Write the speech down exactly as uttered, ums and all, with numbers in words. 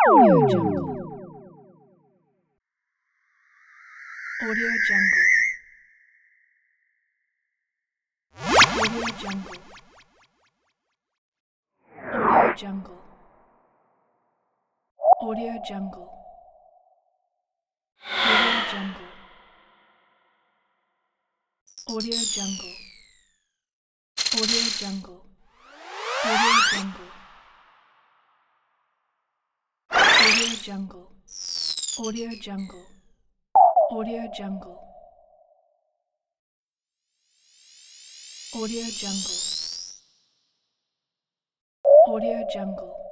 Audio Jungle. Audio Jungle. Audio Jungle. Audio Jungle. Audio Jungle. Audio Jungle. Audio Jungle. Audio Jungle. Audio Jungle. Audio Jungle. Audio Jungle. Audio Jungle. Audio Jungle.